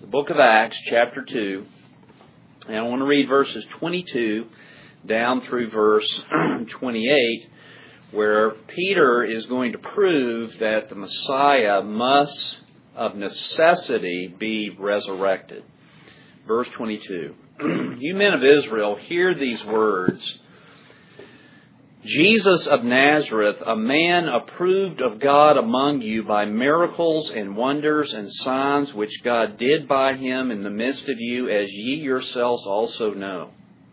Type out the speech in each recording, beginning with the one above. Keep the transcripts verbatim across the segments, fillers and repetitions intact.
the book of Acts, chapter two, and I want to read verses twenty-two down through verse twenty-eight, where Peter is going to prove that the Messiah must, of necessity, be resurrected. Verse twenty-two, "You men of Israel, hear these words. Jesus of Nazareth, a man approved of God among you by miracles and wonders and signs which God did by him in the midst of you, as ye yourselves also know.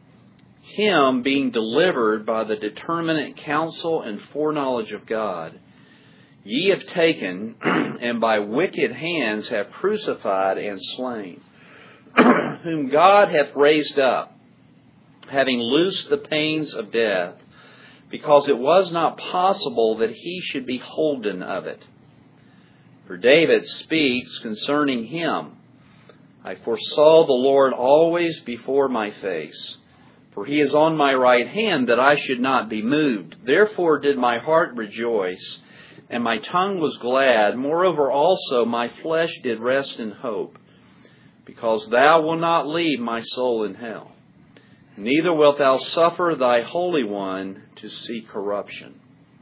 Him being delivered by the determinate counsel and foreknowledge of God, ye have taken, and by wicked hands have crucified and slain, whom God hath raised up, having loosed the pains of death, because it was not possible that he should be holden of it. For David speaks concerning him, I foresaw the Lord always before my face. For he is on my right hand, that I should not be moved. Therefore did my heart rejoice, and my tongue was glad. Moreover also my flesh did rest in hope, because thou wilt not leave my soul in hell. Neither wilt thou suffer thy Holy One to see corruption.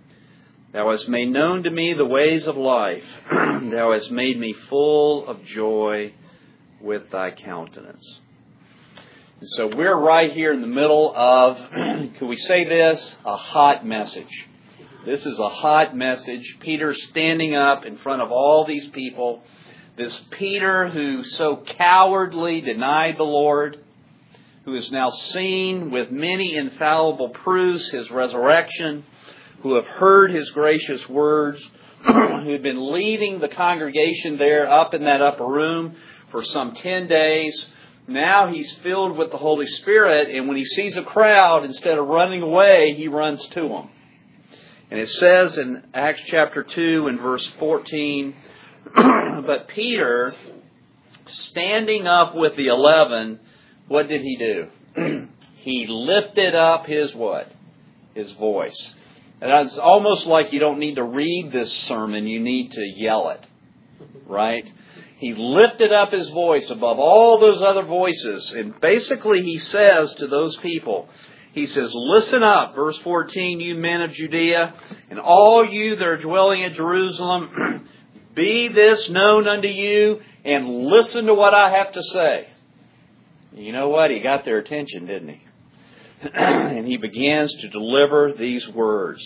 Thou hast made known to me the ways of life. Thou hast made me full of joy with thy countenance." And so we're right here in the middle of, can we say this, a hot message. This is a hot message. Peter's standing up in front of all these people. This Peter who so cowardly denied the Lord, who is now seen with many infallible proofs his resurrection, who have heard his gracious words, who had been leading the congregation there up in that upper room for some ten days. Now he's filled with the Holy Spirit, and when he sees a crowd, instead of running away, he runs to them. And it says in Acts chapter two and verse fourteen, "But Peter, standing up with the eleven," what did he do? He lifted up his what? His voice. And it's almost like you don't need to read this sermon, you need to yell it. Right? He lifted up his voice above all those other voices. And basically he says to those people, he says, "Listen up," verse fourteen, "you men of Judea, and all you that are dwelling at Jerusalem, be this known unto you, and listen to what I have to say." You know what? He got their attention, didn't he? And he begins to deliver these words.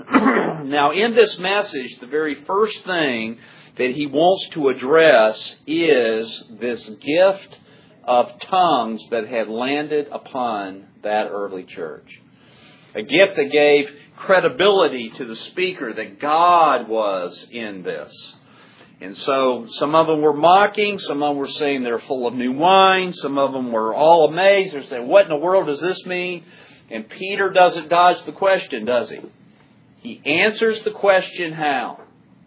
Now, in this message, the very first thing that he wants to address is this gift of tongues that had landed upon that early church. A gift that gave credibility to the speaker that God was in this. And so some of them were mocking, some of them were saying they're full of new wine, some of them were all amazed. They're saying, what in the world does this mean? And Peter doesn't dodge the question, does he? He answers the question how?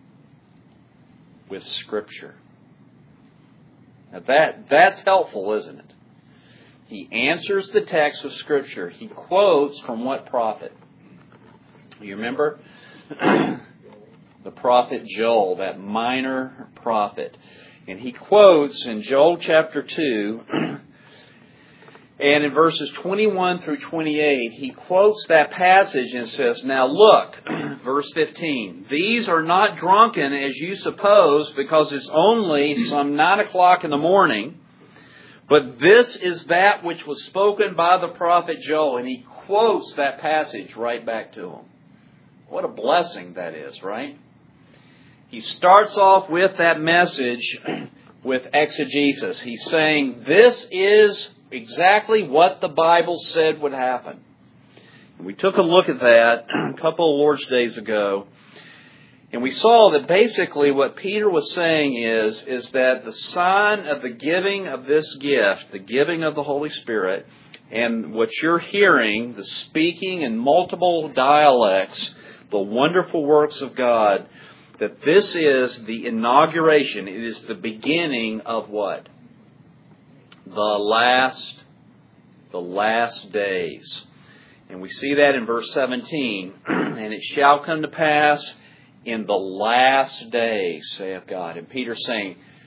With Scripture. Now that, that's helpful, isn't it? He answers the text with Scripture. He quotes from what prophet? You remember? The prophet Joel, that minor prophet. And he quotes in Joel chapter two, and in verses twenty-one through twenty-eight, he quotes that passage and says, "Now look," verse fifteen, "these are not drunken as you suppose, because it's only some nine o'clock in the morning, but this is that which was spoken by the prophet Joel." And he quotes that passage right back to him. What a blessing that is, right? He starts off with that message with exegesis. He's saying, this is exactly what the Bible said would happen. And we took a look at that a couple of Lord's Days ago. And we saw that basically what Peter was saying is, is that the sign of the giving of this gift, the giving of the Holy Spirit, and what you're hearing, the speaking in multiple dialects, the wonderful works of God, that this is the inauguration. It is the beginning of what? The last, the last days. And we see that in verse seventeen. "And it shall come to pass in the last days, saith God." And Peter's saying,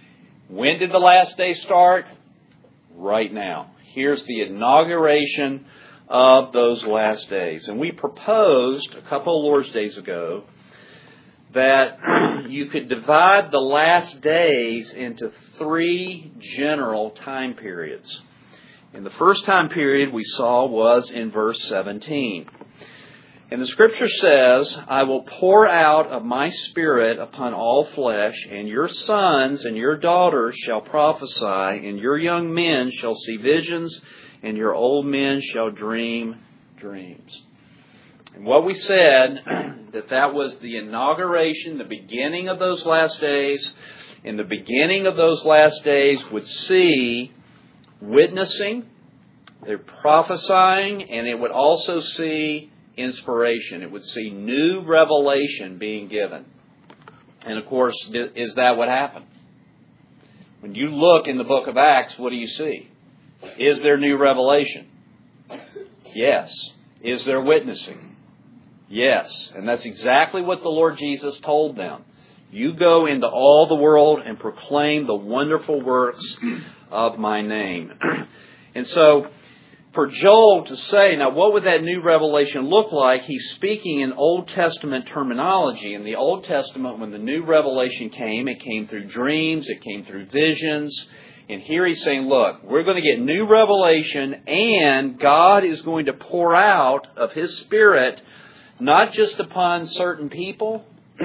When did the last day start? Right now. Here's the inauguration of those last days. And we proposed a couple of Lord's Days ago that you could divide the last days into three general time periods. And the first time period we saw was in verse seventeen. And the Scripture says, I will pour out of my Spirit upon all flesh, and your sons and your daughters shall prophesy, and your young men shall see visions, and your old men shall dream dreams. And what we said, that that was the inauguration, the beginning of those last days. In the beginning of those last days would see witnessing, they're prophesying, and it would also see inspiration. It would see new revelation being given. And of course, is that what happened? When you look in the book of Acts, what do you see? Is there new revelation? Yes. Is there witnessing? Yes. And that's exactly what the Lord Jesus told them. You go into all the world and proclaim the wonderful works of my name. And so, for Joel to say, now what would that new revelation look like? He's speaking in Old Testament terminology. In the Old Testament, when the new revelation came, it came through dreams, it came through visions. And here he's saying, look, we're going to get new revelation, and God is going to pour out of His Spirit, not just upon certain people,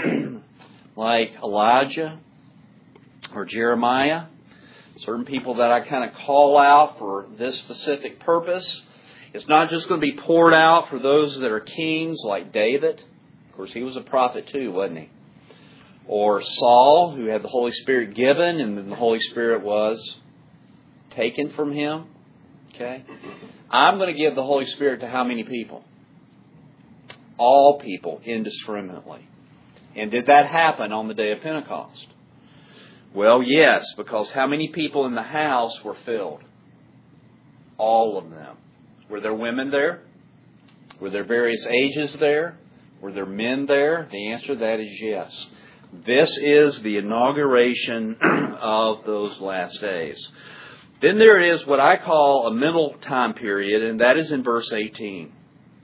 like Elijah or Jeremiah, certain people that I kind of call out for this specific purpose. It's not just going to be poured out for those that are kings like David. Of course, he was a prophet too, wasn't he? Or Saul, who had the Holy Spirit given and then the Holy Spirit was taken from him. Okay? I'm going to give the Holy Spirit to how many people? All people indiscriminately. And did that happen on the day of Pentecost? Well, yes, because how many people in the house were filled? All of them. Were there women there? Were there various ages there? Were there men there? The answer to that is yes. This is the inauguration of those last days. Then there is what I call a middle time period, and that is in verse eighteen.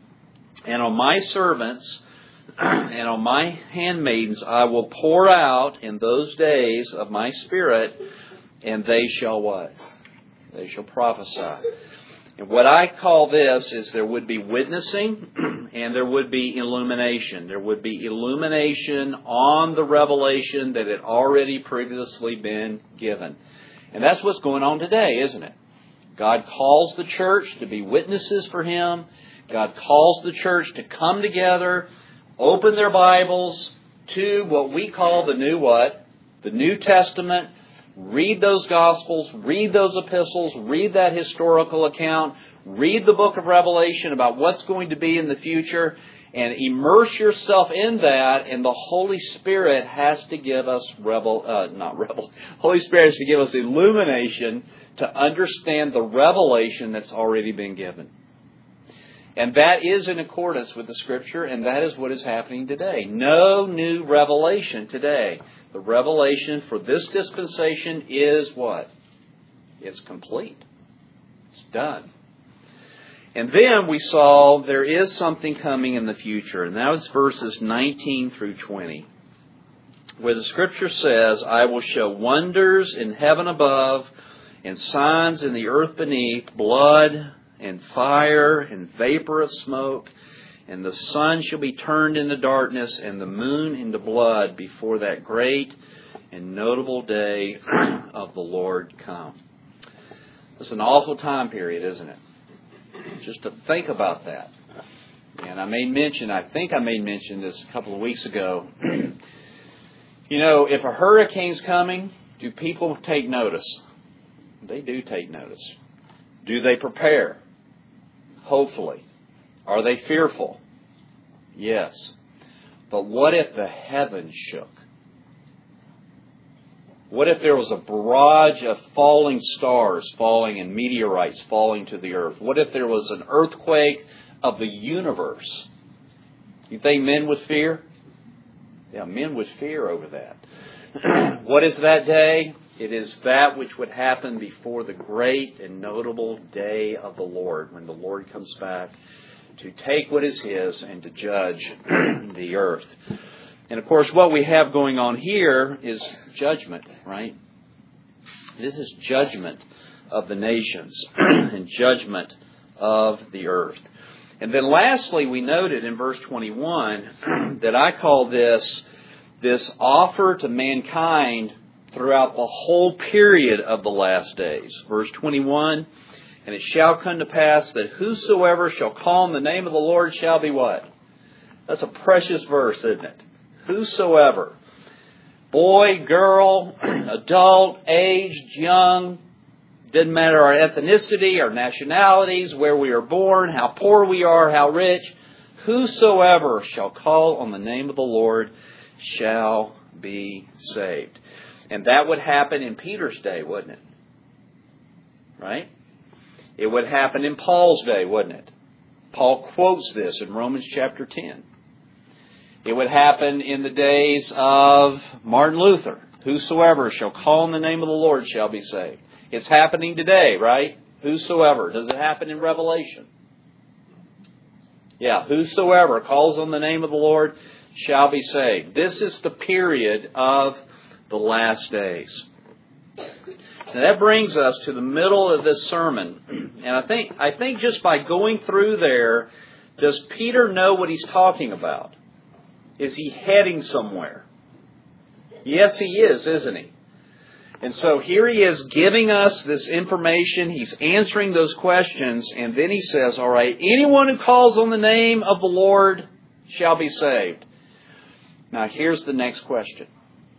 And on my servants and on my handmaidens I will pour out in those days of my Spirit, and they shall what? They shall prophesy. And what I call this is there would be witnessing and there would be illumination. There would be illumination on the revelation that had already previously been given. And that's what's going on today, isn't it? God calls the church to be witnesses for Him. God calls the church to come together, open their Bibles to what we call the new what? The New Testament. Read those Gospels, read those epistles, read that historical account, read the book of Revelation about what's going to be in the future, and immerse yourself in that, and the Holy Spirit has to give us revel, uh, not revel, Holy Spirit has to give us illumination to understand the revelation that's already been given. And that is in accordance with the Scripture, and that is what is happening today. No new revelation today. The revelation for this dispensation is what? It's complete. It's done. And then we saw there is something coming in the future, and that was verses nineteen through twenty, where the Scripture says, I will show wonders in heaven above, and signs in the earth beneath, blood and fire and vapor of smoke, and the sun shall be turned into darkness and the moon into blood before that great and notable day of the Lord come. It's an awful time period, isn't it? Just to think about that. And I made mention, I think I made mention this a couple of weeks ago. You know, if a hurricane's coming, do people take notice? They do take notice. Do they prepare? Hopefully. Are they fearful? Yes. But what if the heavens shook? What if there was a barrage of falling stars falling and meteorites falling to the earth? What if there was an earthquake of the universe? You think men would fear? Yeah, men would fear over that. What is that day? It is that which would happen before the great and notable day of the Lord, when the Lord comes back to take what is His and to judge the earth. And of course, what we have going on here is judgment, right? This is judgment of the nations and judgment of the earth. And then lastly, we noted in verse twenty-one that I call this this offer to mankind throughout the whole period of the last days. Verse twenty-one, and it shall come to pass that whosoever shall call on the name of the Lord shall be what? That's a precious verse, isn't it? Whosoever. Boy, girl, adult, aged, young, doesn't matter our ethnicity, our nationalities, where we are born, how poor we are, how rich. Whosoever shall call on the name of the Lord shall be saved. And that would happen in Peter's day, wouldn't it? Right? It would happen in Paul's day, wouldn't it? Paul quotes this in Romans chapter ten. It would happen in the days of Martin Luther. Whosoever shall call on the name of the Lord shall be saved. It's happening today, right? Whosoever. Does it happen in Revelation? Yeah, whosoever calls on the name of the Lord shall be saved. This is the period of the last days. Now that brings us to the middle of this sermon. And I think I think just by going through there, does Peter know what he's talking about? Is he heading somewhere? Yes, he is, isn't he? And so here he is giving us this information. He's answering those questions. And then he says, all right, anyone who calls on the name of the Lord shall be saved. Now here's the next question.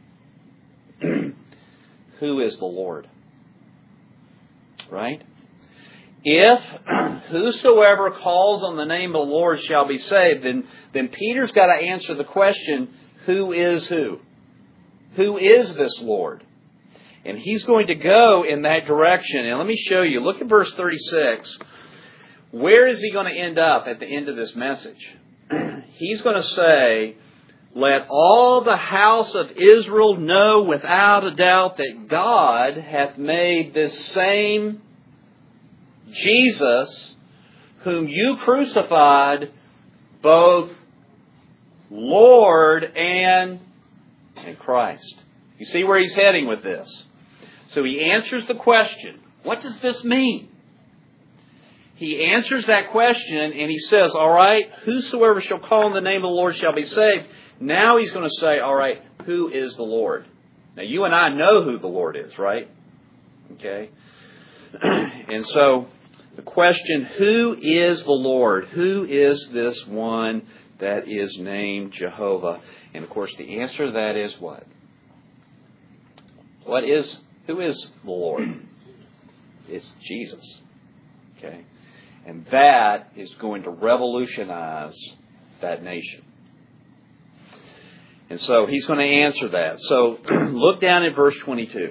Who is the Lord? Right? If whosoever calls on the name of the Lord shall be saved, then, then Peter's got to answer the question, who is who? Who is this Lord? And he's going to go in that direction. And let me show you. Look at verse thirty-six. Where is he going to end up at the end of this message? He's going to say, let all the house of Israel know without a doubt that God hath made this same Jesus, whom you crucified, both Lord and, and Christ. You see where he's heading with this? So he answers the question, what does this mean? He answers that question and he says, all right, whosoever shall call on the name of the Lord shall be saved. Now he's going to say, all right, who is the Lord? Now you and I know who the Lord is, right? Okay. And so the question, who is the Lord? Who is this one that is named Jehovah? And of course the answer to that is what? What is, who is the Lord? It's Jesus. Okay. And that is going to revolutionize that nation. And so he's going to answer that. So look down at verse twenty-two.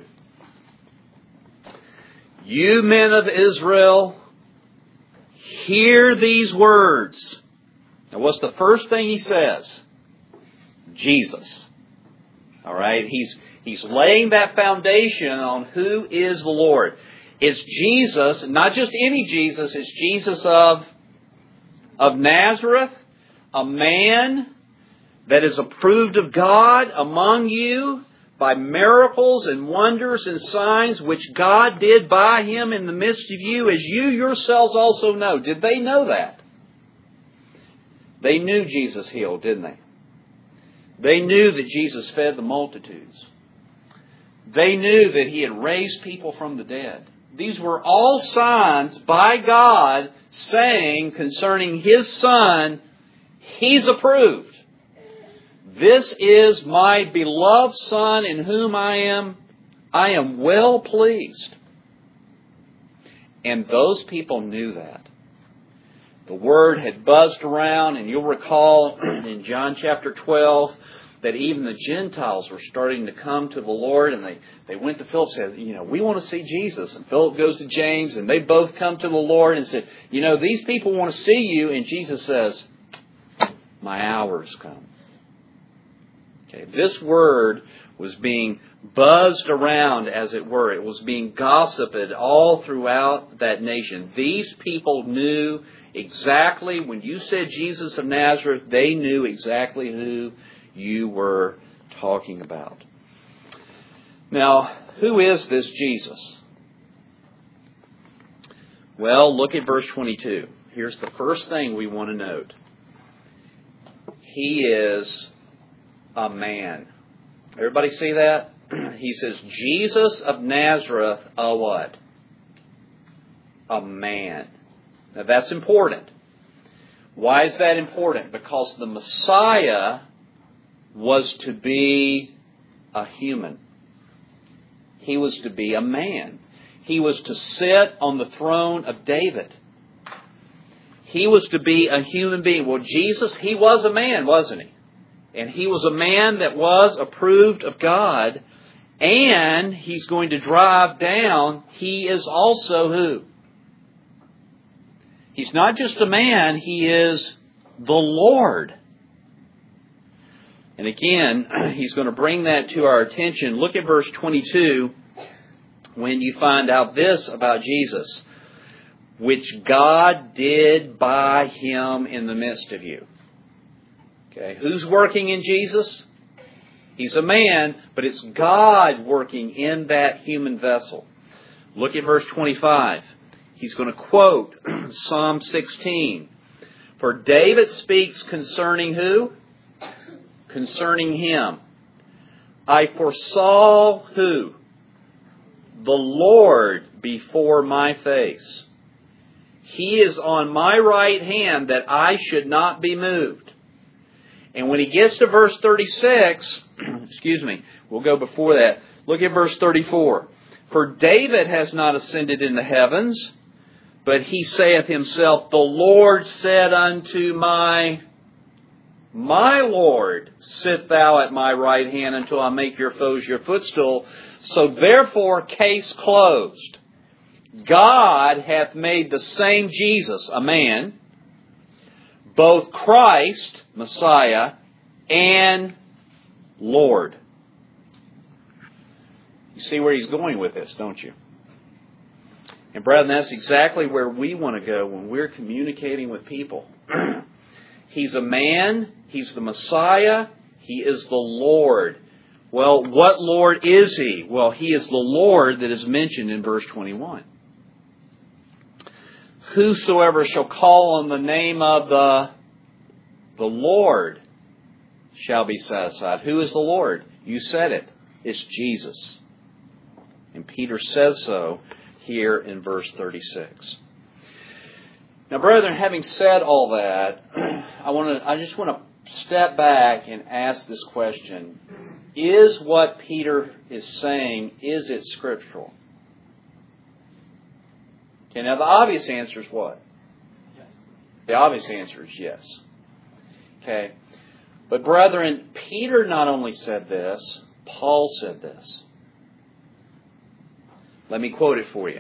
You men of Israel, hear these words. Now what's the first thing he says? Jesus. All right. He's, he's laying that foundation on who is the Lord. It's Jesus, not just any Jesus, it's Jesus of, of Nazareth, a man that is approved of God among you by miracles and wonders and signs which God did by Him in the midst of you, as you yourselves also know. Did they know that? They knew Jesus healed, didn't they? They knew that Jesus fed the multitudes. They knew that He had raised people from the dead. These were all signs by God saying concerning His Son, He's approved. This is my beloved Son in whom I am, I am well pleased. And those people knew that. The word had buzzed around, and you'll recall in John chapter twelve that even the Gentiles were starting to come to the Lord, and they, they went to Philip and said, you know, we want to see Jesus. And Philip goes to James, and they both come to the Lord and said, you know, these people want to see you. And Jesus says, my hour's come. Okay, this word was being buzzed around, as it were. It was being gossiped all throughout that nation. These people knew exactly, when you said Jesus of Nazareth, they knew exactly who you were talking about. Now, who is this Jesus? Well, look at verse twenty-two. Here's the first thing we want to note. He is a man. Everybody see that? He says, Jesus of Nazareth, a what? A man. Now that's important. Why is that important? Because the Messiah was to be a human. He was to be a man. He was to sit on the throne of David. He was to be a human being. Well, Jesus, He was a man, wasn't He? And He was a man that was approved of God. And He's going to drive down. He is also who? He's not just a man. He is the Lord. And again, He's going to bring that to our attention. Look at verse twenty-two when you find out this about Jesus. Which God did by Him in the midst of you. Okay, who's working in Jesus? He's a man, but it's God working in that human vessel. Look at verse twenty-five. He's going to quote Psalm sixteen. For David speaks concerning who? Concerning Him. I foresaw who? The Lord before my face. He is on my right hand that I should not be moved. And when he gets to verse thirty-six, excuse me, we'll go before that. Look at verse thirty-four. For David has not ascended in the heavens, but he saith himself, the Lord said unto my, my Lord, sit thou at my right hand until I make your foes your footstool. So therefore, case closed. God hath made the same Jesus, a man, both Christ, Messiah, and Lord. You see where he's going with this, don't you? And brethren, that's exactly where we want to go when we're communicating with people. He's a man, He's the Messiah, He is the Lord. Well, what Lord is He? Well, He is the Lord that is mentioned in verse twenty-one. Whosoever shall call on the name of the, the Lord shall be satisfied. Who is the Lord? You said it. It's Jesus. And Peter says so here in verse thirty-six. Now, brethren, having said all that, I want to, I just want to step back and ask this question. Is what Peter is saying, is it scriptural? Okay, now the obvious answer is what? Yes. The obvious answer is yes. Okay. But brethren, Peter not only said this, Paul said this. Let me quote it for you.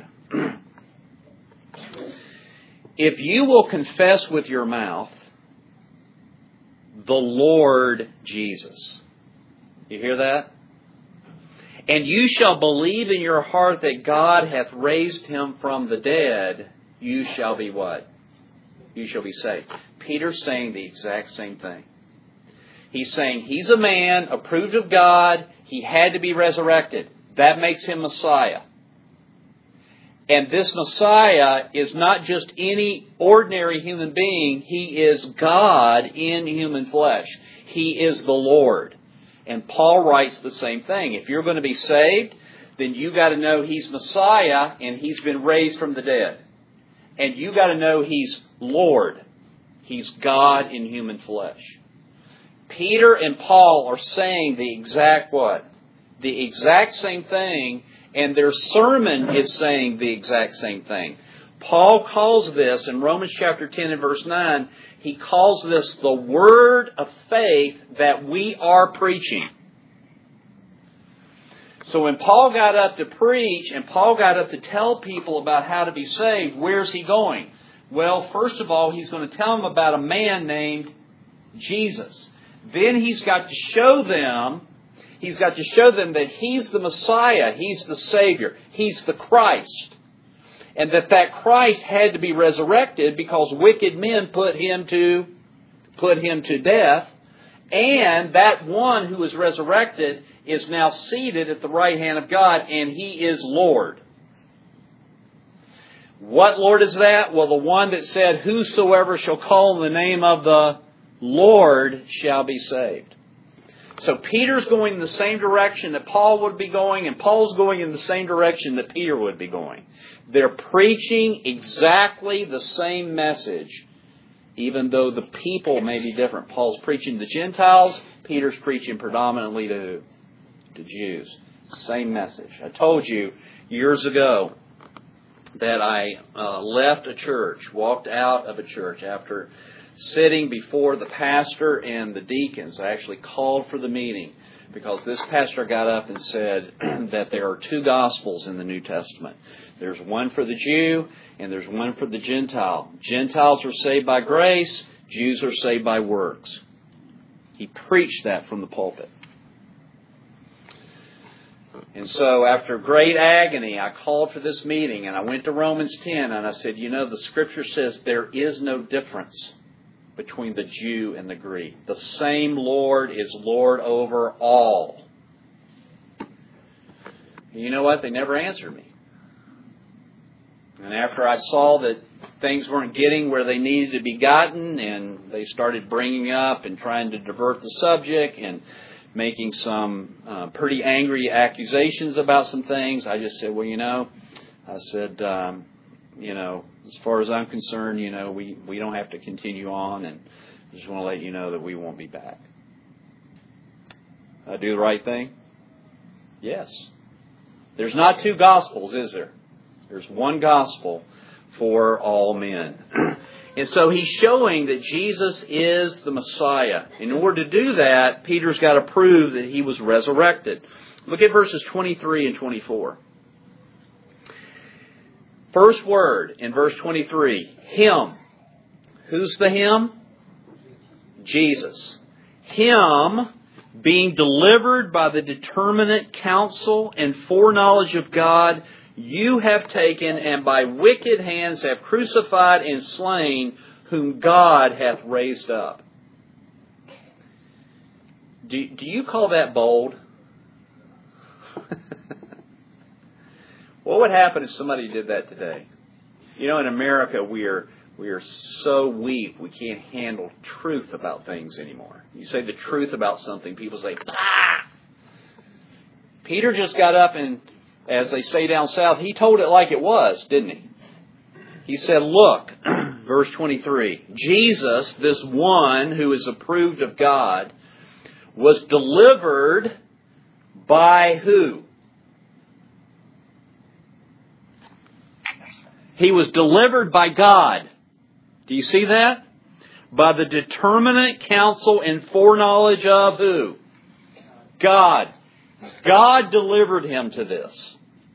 If you will confess with your mouth the Lord Jesus. You hear that? And you shall believe in your heart that God hath raised Him from the dead, you shall be what? You shall be saved. Peter's saying the exact same thing. He's saying He's a man approved of God. He had to be resurrected. That makes Him Messiah. And this Messiah is not just any ordinary human being. He is God in human flesh. He is the Lord. And Paul writes the same thing. If you're going to be saved, then you got to know He's Messiah and He's been raised from the dead. And you got to know He's Lord. He's God in human flesh. Peter and Paul are saying the exact what? The exact same thing, and their sermon is saying the exact same thing. Paul calls this, in Romans chapter ten and verse nine, he calls this the word of faith that we are preaching. So when Paul got up to preach and Paul got up to tell people about how to be saved, where's he going? Well, first of all, he's going to tell them about a man named Jesus. Then he's got to show them He's got to show them that He's the Messiah. He's the Savior. He's the Christ. And that that Christ had to be resurrected because wicked men put Him to, put Him to death. And that one who was resurrected is now seated at the right hand of God, and He is Lord. What Lord is that? Well, the one that said, whosoever shall call on the name of the Lord shall be saved. So Peter's going in the same direction that Paul would be going, and Paul's going in the same direction that Peter would be going. They're preaching exactly the same message, even though the people may be different. Paul's preaching to the Gentiles. Peter's preaching predominantly to, to Jews. Same message. I told you years ago that I uh, left a church, walked out of a church after sitting before the pastor and the deacons. I actually called for the meeting because this pastor got up and said that there are two gospels in the New Testament. There's one for the Jew and there's one for the Gentile. Gentiles are saved by grace. Jews are saved by works. He preached that from the pulpit. And so after great agony, I called for this meeting and I went to Romans ten and I said, you know, the Scripture says there is no difference between the Jew and the Greek. The same Lord is Lord over all. And you know what? They never answered me. And after I saw that things weren't getting where they needed to be gotten, and they started bringing up and trying to divert the subject and making some uh, pretty angry accusations about some things, I just said, well, you know, I said, um, you know, as far as I'm concerned, you know, we, we don't have to continue on, and I just want to let you know that we won't be back. I do the right thing? Yes. There's not two gospels, is there? There's one gospel for all men. And so he's showing that Jesus is the Messiah. In order to do that, Peter's got to prove that He was resurrected. Look at verses twenty-three and twenty-four. First word in verse twenty-three, Him. Who's the Him? Jesus. Him being delivered by the determinate counsel and foreknowledge of God, you have taken and by wicked hands have crucified and slain, whom God hath raised up. Do, do you call that bold? What would happen if somebody did that today? You know, in America, we are we are so weak, we can't handle truth about things anymore. You say the truth about something, people say, ah! Peter just got up and, as they say down south, he told it like it was, didn't he? He said, look, verse twenty-three, Jesus, this one who is approved of God, was delivered by who? He was delivered by God. Do you see that? By the determinate counsel and foreknowledge of who? God. God delivered Him to this.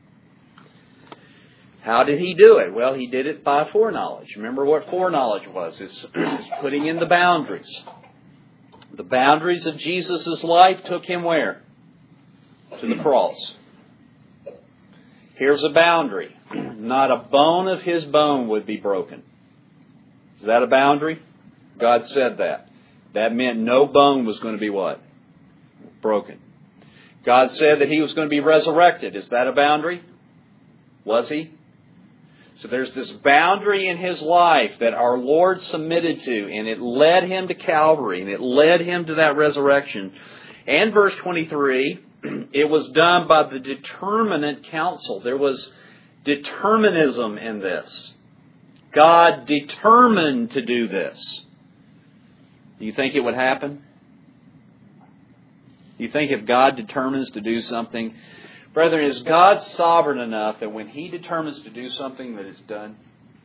How did He do it? Well, He did it by foreknowledge. Remember what foreknowledge was. It's, it's putting in the boundaries. The boundaries of Jesus' life took Him where? To the cross. Here's a boundary. Not a bone of His bone would be broken. Is that a boundary? God said that. That meant no bone was going to be what? Broken. God said that He was going to be resurrected. Is that a boundary? Was He? So there's this boundary in His life that our Lord submitted to, and it led Him to Calvary, and it led Him to that resurrection. And verse twenty-three, it was done by the determinate counsel. There was determinism in this. God determined to do this. Do you think it would happen? Do you think if God determines to do something, brethren, is God sovereign enough that when He determines to do something that it's done?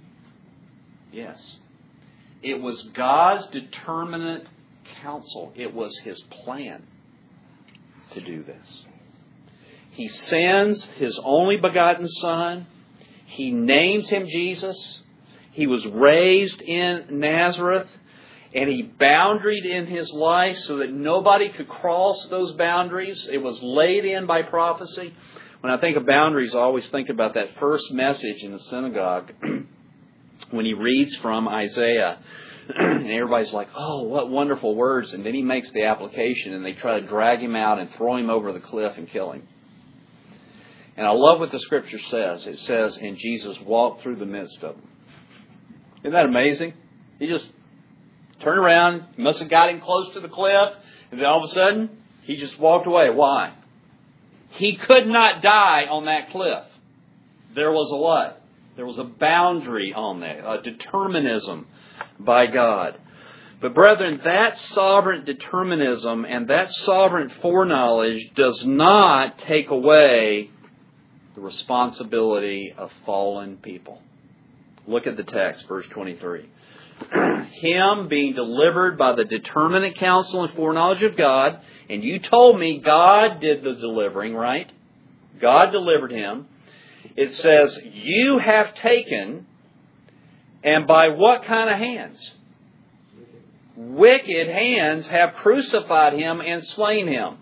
Yes. It was God's determinate counsel. It was His plan to do this. He sends His only begotten Son. He names Him Jesus. He was raised in Nazareth. And He boundaried in His life so that nobody could cross those boundaries. It was laid in by prophecy. When I think of boundaries, I always think about that first message in the synagogue when He reads from Isaiah. And everybody's like, oh, what wonderful words. And then He makes the application and they try to drag Him out and throw Him over the cliff and kill Him. And I love what the Scripture says. It says, and Jesus walked through the midst of them. Isn't that amazing? He just turned around, he must have got him close to the cliff, and then all of a sudden, He just walked away. Why? He could not die on that cliff. There was a what? There was a boundary on there, a determinism by God. But brethren, that sovereign determinism and that sovereign foreknowledge does not take away the responsibility of fallen people. Look at the text, verse twenty-three. Him being delivered by the determinate counsel and foreknowledge of God. And you told me God did the delivering, right? God delivered Him. It says, you have taken, and by what kind of hands? Wicked hands have crucified Him and slain Him.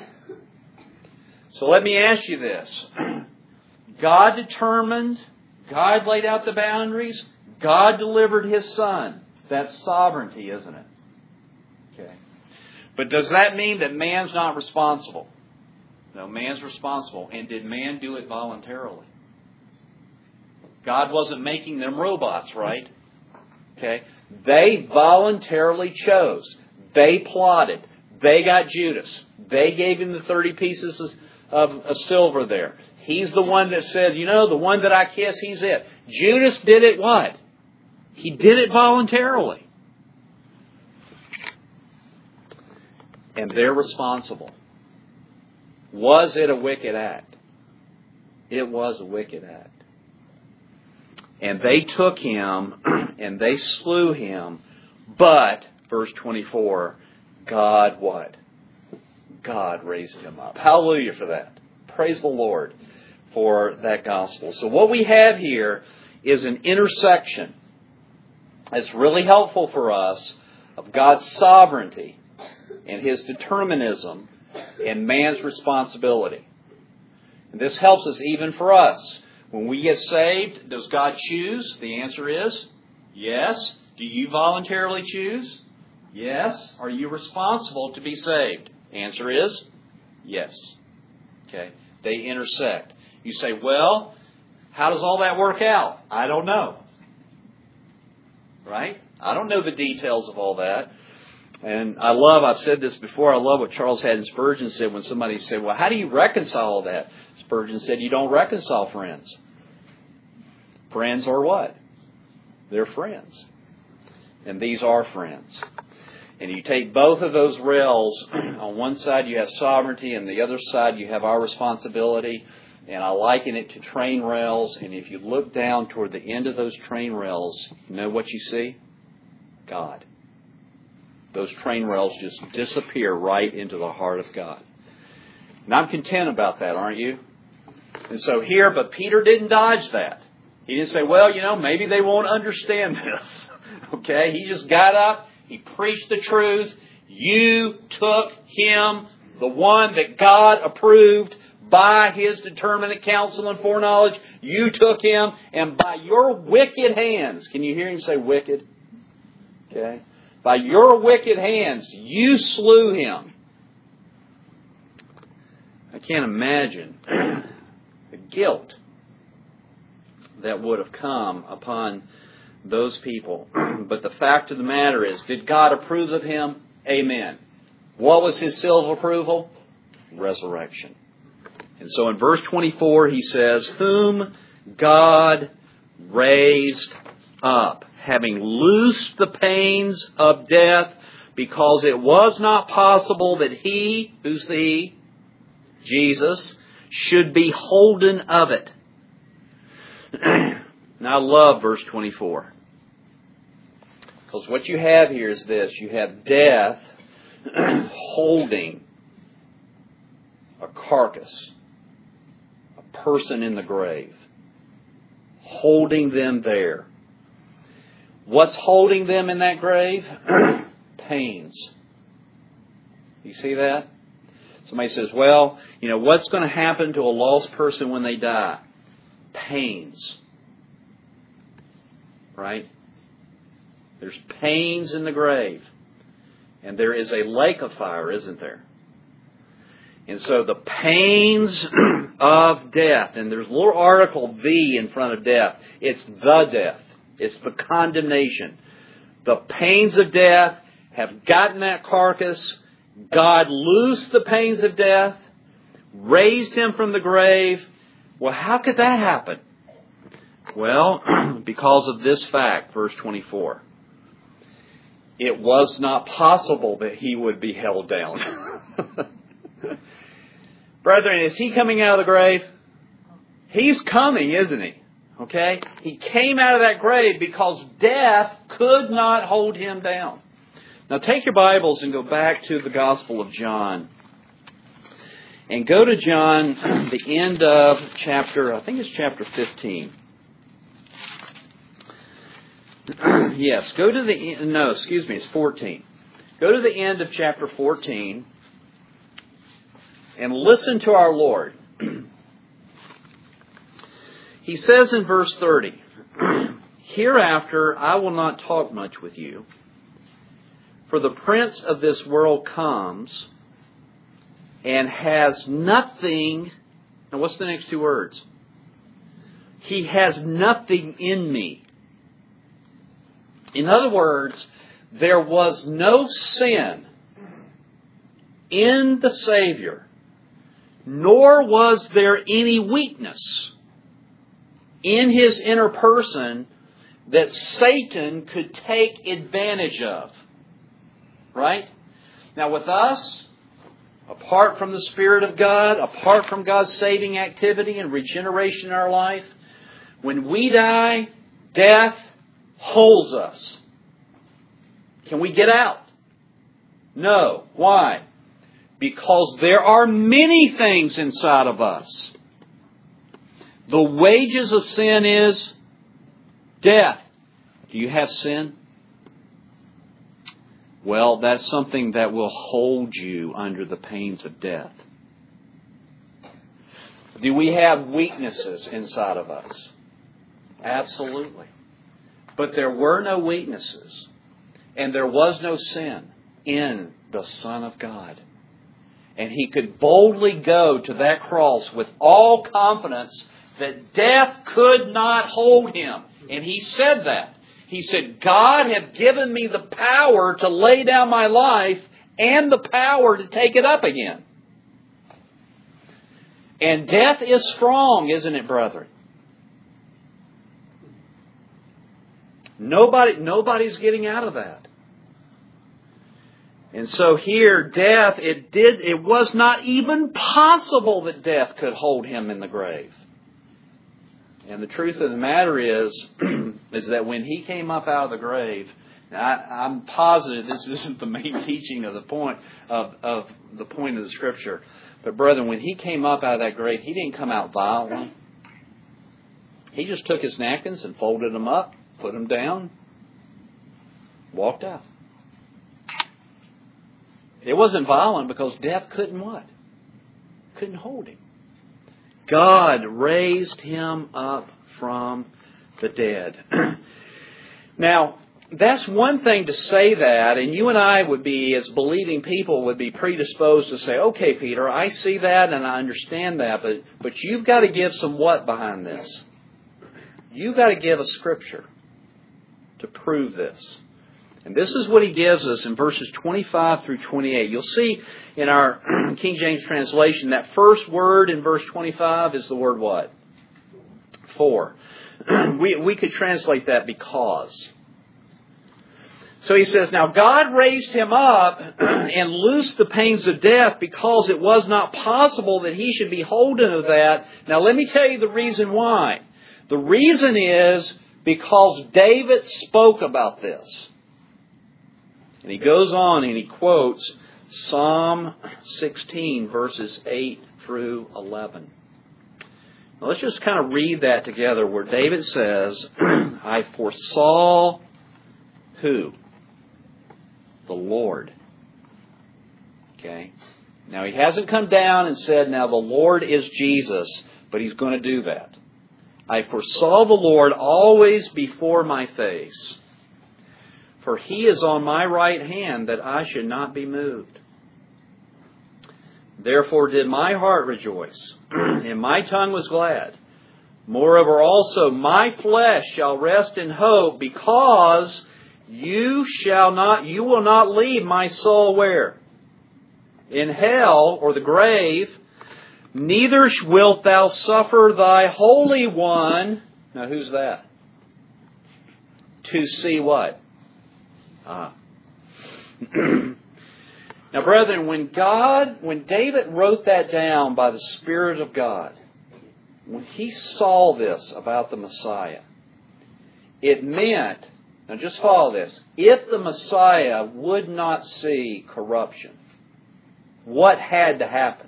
So let me ask you this. God determined, God laid out the boundaries, God delivered His Son. That's sovereignty, isn't it? Okay. But does that mean that man's not responsible? No, man's responsible. And did man do it voluntarily? God wasn't making them robots, right? Okay. They voluntarily chose. They plotted. They got Judas. They gave him the thirty pieces of, of, of silver there. He's the one that said, you know, the one that I kiss, he's it. Judas did it what? He did it voluntarily. And they're responsible. Was it a wicked act? It was a wicked act. And they took Him and they slew Him. But, verse twenty-four, God what? God raised Him up. Hallelujah for that. Praise the Lord for that gospel. So what we have here is an intersection. It's really helpful for us of God's sovereignty and His determinism and man's responsibility. And this helps us even for us. When we get saved, does God choose? The answer is yes. Do you voluntarily choose? Yes. Are you responsible to be saved? Answer is yes. Okay. They intersect. You say, well, how does all that work out? I don't know. Right? I don't know the details of all that. And I love, I've said this before, I love what Charles Haddon Spurgeon said when somebody said, well, how do you reconcile all that? Spurgeon said, you don't reconcile friends. Friends are what? They're friends. And these are friends. And you take both of those rails, on one side you have sovereignty, and the other side you have our responsibility. And I liken it to train rails. And if you look down toward the end of those train rails, you know what you see? God. Those train rails just disappear right into the heart of God. And I'm content about that, aren't you? And so here, but Peter didn't dodge that. He didn't say, well, you know, maybe they won't understand this. Okay? He just got up. He preached the truth. You took Him, the one that God approved by His determinate counsel and foreknowledge. You took Him, and by your wicked hands, can you hear Him say wicked? Okay? By your wicked hands, you slew Him. I can't imagine the guilt that would have come upon those people. But the fact of the matter is, did God approve of Him? Amen. What was His seal of approval? Resurrection. And so in verse twenty-four, he says, whom God raised up, having loosed the pains of death, because it was not possible that He, who's the He? Jesus, should be holden of it. Now I love verse twenty-four. Because what you have here is this. You have death holding a carcass, a person in the grave, holding them there. What's holding them in that grave? Pains. You see that? Somebody says, well, you know, what's going to happen to a lost person when they die? Pains. Right? There's pains in the grave. And there is a lake of fire, isn't there? And so the pains of death, and there's a little article V in front of death. It's the death. It's the condemnation. The pains of death have gotten that carcass. God loosed the pains of death, raised him from the grave. Well, how could that happen? Well, because of this fact, verse twenty-four. It was not possible that he would be held down. Brethren, is he coming out of the grave? He's coming, isn't he? Okay? He came out of that grave because death could not hold him down. Now take your Bibles and go back to the Gospel of John. And go to John, the end of chapter, I think it's chapter fifteen. Yes, go to the, no, excuse me, it's fourteen. Go to the end of chapter fourteen and listen to our Lord. He says in verse thirty, hereafter I will not talk much with you, for the prince of this world comes and has nothing. Now what's the next two words? He has nothing in me. In other words, there was no sin in the Savior, nor was there any weakness in his inner person that Satan could take advantage of. Right? Now with us, apart from the Spirit of God, apart from God's saving activity and regeneration in our life, when we die, death holds us. Can we get out? No. Why? Because there are many things inside of us. The wages of sin is death. Do you have sin? Well, that's something that will hold you under the pains of death. Do we have weaknesses inside of us? Absolutely. But there were no weaknesses, and there was no sin in the Son of God. And He could boldly go to that cross with all confidence that death could not hold Him. And He said that. He said, God hath given me the power to lay down my life and the power to take it up again. And death is strong, isn't it, brethren? Nobody, nobody's getting out of that. And so here, death, it did, it was not even possible that death could hold Him in the grave. And the truth of the matter is, is that when He came up out of the grave, I, I'm positive this isn't the main teaching of the point of, of the point of the Scripture. But brethren, when He came up out of that grave, He didn't come out violently. He just took His napkins and folded them up, put them down, walked out. It wasn't violent because death couldn't what? Couldn't hold Him. God raised Him up from the dead. Now, that's one thing to say that, and you and I would be, as believing people, would be predisposed to say, okay, Peter, I see that and I understand that, but, but you've got to give some what behind this? You've got to give a scripture to prove this. And this is what he gives us in verses twenty-five through twenty-eight. You'll see in our King James translation, that first word in verse twenty-five is the word what? For. we, we could translate that because. So he says, now God raised Him up and loosed the pains of death because it was not possible that He should be holden of that. Now let me tell you the reason why. The reason is because David spoke about this. And he goes on and he quotes Psalm sixteen, verses eight through eleven. Now let's just kind of read that together where David says, I foresaw Who? The Lord. Okay? Now, he hasn't come down and said, now the Lord is Jesus, but he's going to do that. I foresaw the Lord always before my face, for he is on my right hand that I should not be moved. Therefore did my heart rejoice, and my tongue was glad. Moreover also my flesh shall rest in hope, because you shall not, you will not leave my soul where? In hell, or the grave. Neither wilt thou suffer thy Holy One. Now who's that? To see what? Ah. Now, brethren, when God, when David wrote that down by the Spirit of God, when he saw this about the Messiah, it meant, now just follow this, if the Messiah would not see corruption, what had to happen?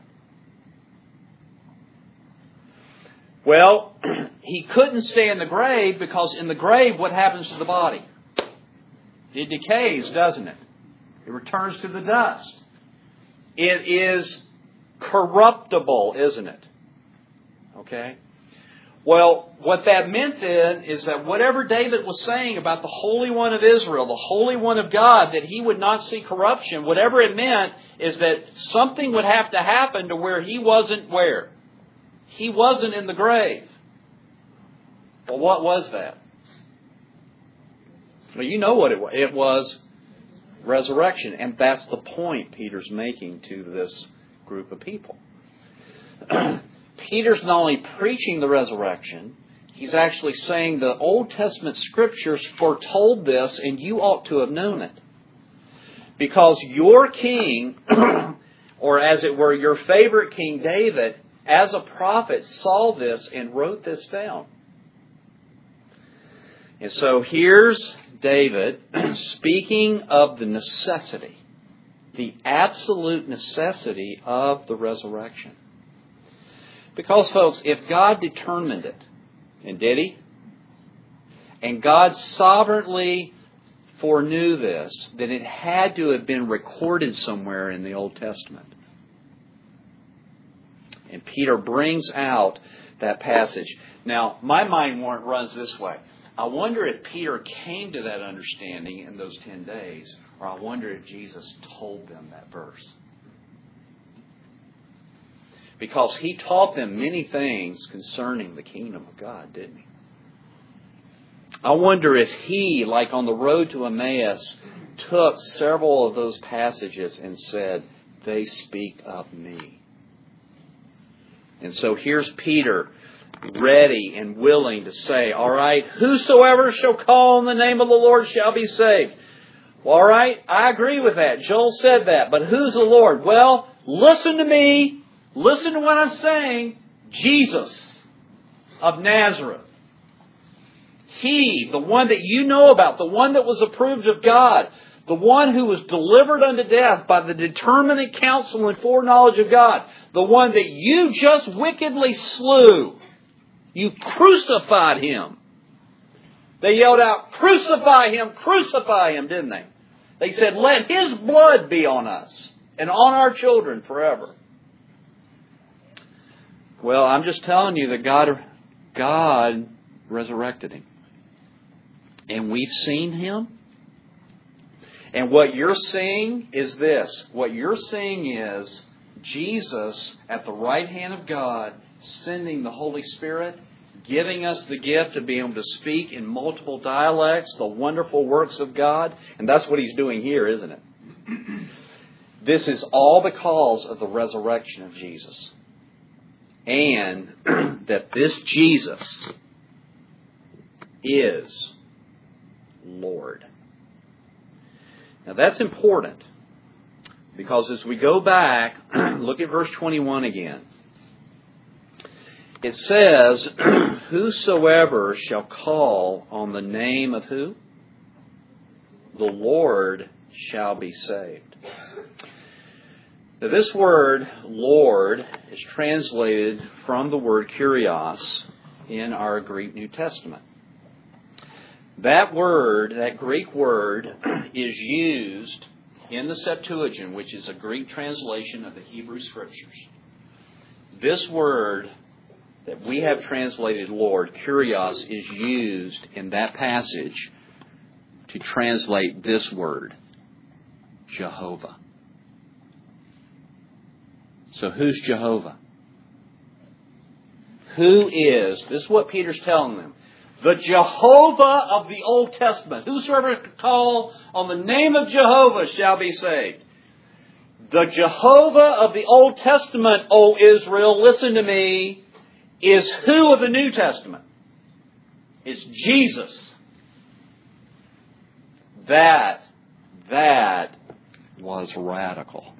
Well, he couldn't stay in the grave, because in the grave, what happens to the body? It decays, doesn't it? It returns to the dust. It is corruptible, isn't it? Okay? Well, what that meant then is that whatever David was saying about the Holy One of Israel, the Holy One of God, that he would not see corruption, whatever it meant is that something would have to happen to where he wasn't where? He wasn't in the grave. Well, what was that? Well, you know what it was. It was resurrection. And that's the point Peter's making to this group of people. Peter's not only preaching the resurrection, he's actually saying the Old Testament Scriptures foretold this, and you ought to have known it. Because your king, or as it were, your favorite King David, as a prophet, saw this and wrote this down. And so here's David speaking of the necessity, the absolute necessity of the resurrection. Because, folks, if God determined it, and did He? And God sovereignly foreknew this, then it had to have been recorded somewhere in the Old Testament. And Peter brings out that passage. Now, my mind runs this way. I wonder if Peter came to that understanding in those ten days, or I wonder if Jesus told them that verse. Because He taught them many things concerning the kingdom of God, didn't He? I wonder if He, like on the road to Emmaus, took several of those passages and said, they speak of me. And so here's Peter, ready and willing to say, all right, whosoever shall call on the name of the Lord shall be saved. Well, all right, I agree with that. Joel said that. But who's the Lord? Well, listen to me. Listen to what I'm saying. Jesus of Nazareth. He, the one that you know about, the one that was approved of God, the one who was delivered unto death by the determinate counsel and foreknowledge of God, the one that you just wickedly slew. You crucified Him. They yelled out, crucify Him, crucify Him, didn't they? They said, let His blood be on us and on our children forever. Well, I'm just telling you that God, God resurrected Him. And we've seen Him. And what you're seeing is this. What you're seeing is Jesus at the right hand of God, sending the Holy Spirit, giving us the gift of being able to speak in multiple dialects, the wonderful works of God. And that's what He's doing here, isn't it? This is all because of the resurrection of Jesus. And that this Jesus is Lord. Now that's important, because as we go back, look at verse twenty-one again. It says, whosoever shall call on the name of who? The Lord shall be saved. Now this word, Lord, is translated from the word kurios in our Greek New Testament. That word, that Greek word, is used in the Septuagint, which is a Greek translation of the Hebrew Scriptures. This word that we have translated Lord, Kyrios, is used in that passage to translate this word, Jehovah. So who's Jehovah? Who is, this is what Peter's telling them, the Jehovah of the Old Testament. Whosoever call on the name of Jehovah shall be saved. The Jehovah of the Old Testament, O Israel, listen to me, is who of the New Testament? It's Jesus. That, that was radical.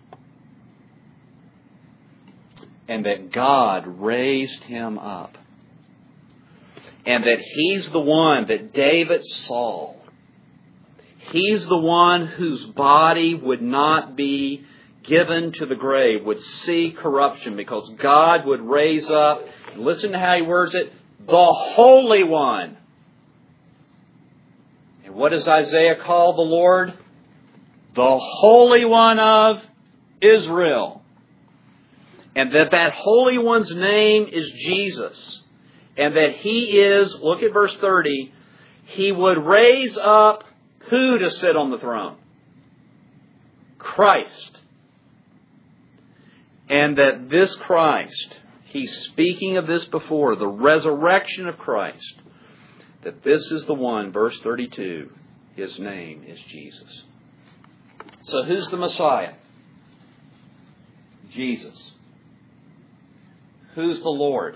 And that God raised him up. And that he's the one that David saw. He's the one whose body would not be given to the grave, would see corruption, because God would raise up, listen to how he words it, the Holy One. And what does Isaiah call the Lord? The Holy One of Israel. And that that Holy One's name is Jesus. And that he is, look at verse thirty, he would raise up who to sit on the throne? Christ. And that this Christ, he's speaking of this before, the resurrection of Christ, that this is the one, verse thirty-two, his name is Jesus. So who's the Messiah? Jesus. Who's the Lord?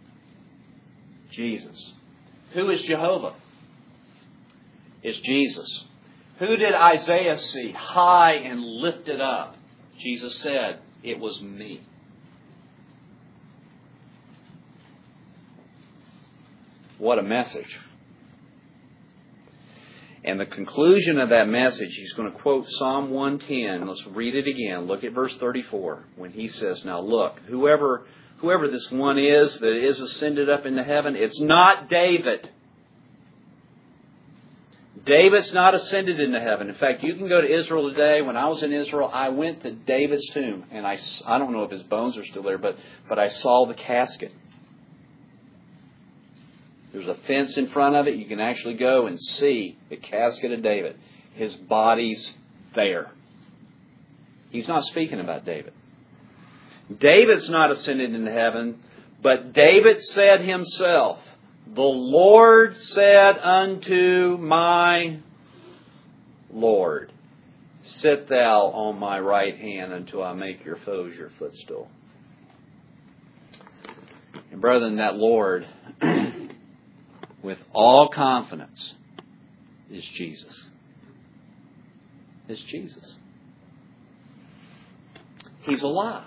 Jesus. Who is Jehovah? It's Jesus. Who did Isaiah see high and lifted up? Jesus said, it was me. What a message. And the conclusion of that message, he's going to quote Psalm one ten. Let's read it again. Look at verse thirty-four when he says, now look, whoever, whoever this one is that is ascended up into heaven, it's not David. David's not ascended into heaven. In fact, you can go to Israel today. When I was in Israel, I went to David's tomb. And I, I don't know if his bones are still there, but, but I saw the casket. There's a fence in front of it. You can actually go and see the casket of David. His body's there. He's not speaking about David. David's not ascended into heaven, but David said himself, the Lord said unto my Lord, sit thou on my right hand until I make your foes your footstool. And brethren, that Lord, with all confidence, is Jesus. Is Jesus. He's alive.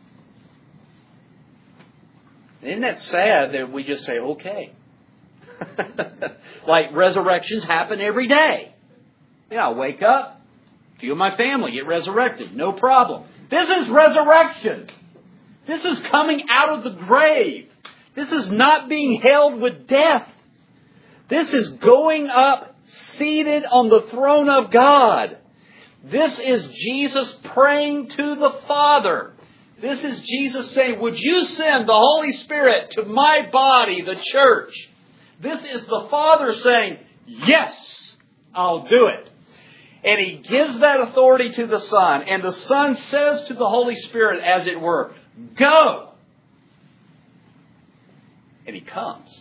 Isn't that sad that we just say, okay? Like resurrections happen every day. Yeah, I wake up, a few of my family get resurrected. No problem. This is resurrection. This is coming out of the grave. This is not being held with death. This is going up, seated on the throne of God. This is Jesus praying to the Father. This is Jesus saying, would you send the Holy Spirit to my body, the church? This is the Father saying, yes, I'll do it. And He gives that authority to the Son. And the Son says to the Holy Spirit, as it were, go. And He comes.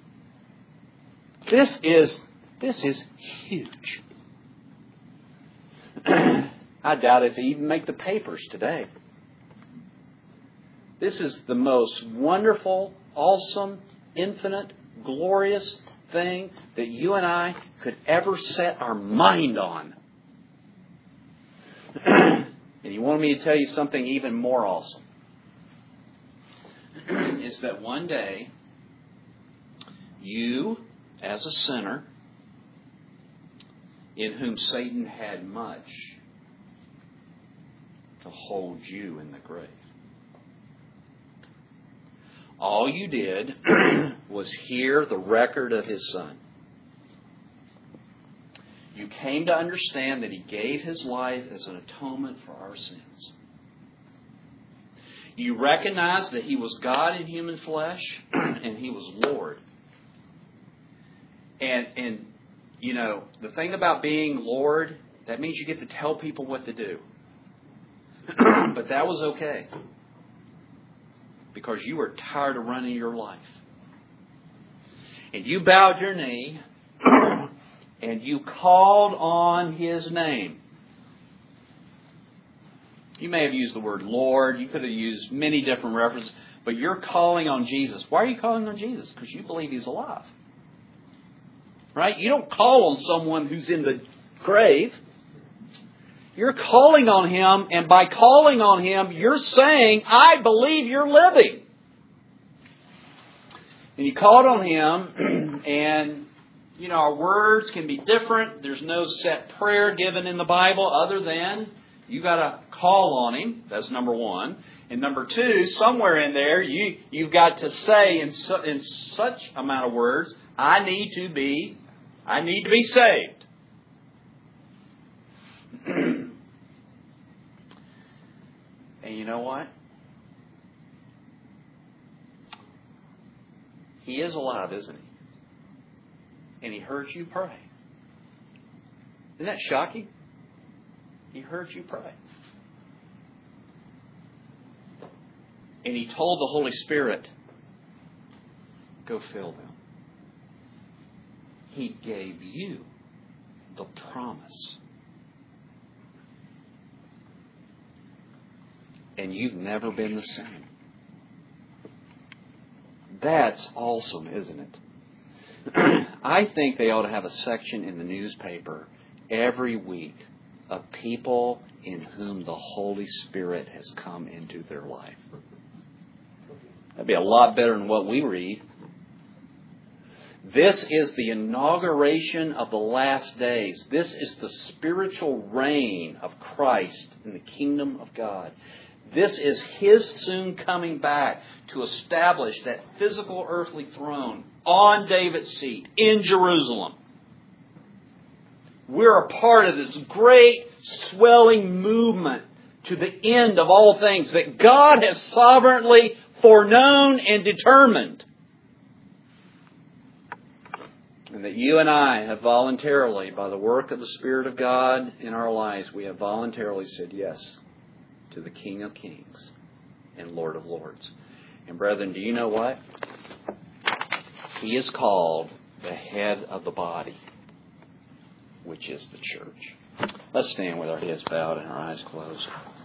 This is, this is huge. I doubt if they even make the papers today. This is the most wonderful, awesome, infinite, glorious thing that you and I could ever set our mind on. And He wanted me to tell you something even more awesome. Is that one day, you, as a sinner, in whom Satan had much to hold you in the grave. All you did was hear the record of His Son. You came to understand that He gave His life as an atonement for our sins. You recognize that He was God in human flesh and He was Lord. And, and, you know, the thing about being Lord, that means you get to tell people what to do. But that was okay. Because you were tired of running your life. And you bowed your knee and you called on His name. You may have used the word Lord. You could have used many different references. But you're calling on Jesus. Why are you calling on Jesus? Because you believe He's alive. Right? You don't call on someone who's in the grave. You're calling on Him, and by calling on Him, you're saying, I believe you're living. And you called on Him, and, you know, our words can be different. There's no set prayer given in the Bible other than you got to call on Him. That's number one. And number two, somewhere in there, you, you've got to say in, su- in such amount of words, I need to be, I need to be saved. And you know what? He is alive, isn't He? And He heard you pray. Isn't that shocking? He heard you pray. And He told the Holy Spirit, go fill them. He gave you the promise. And you've never been the same. That's awesome, isn't it? I think they ought to have a section in the newspaper every week of people in whom the Holy Spirit has come into their life. That'd be a lot better than what we read. This is the inauguration of the last days. This is the spiritual reign of Christ in the kingdom of God. This is His soon coming back to establish that physical earthly throne on David's seat in Jerusalem. We're a part of this great swelling movement to the end of all things that God has sovereignly foreknown and determined. And that you and I have voluntarily, by the work of the Spirit of God in our lives, we have voluntarily said yes to the King of Kings and Lord of Lords. And brethren, do you know what? He is called the head of the body, which is the church. Let's stand with our heads bowed and our eyes closed.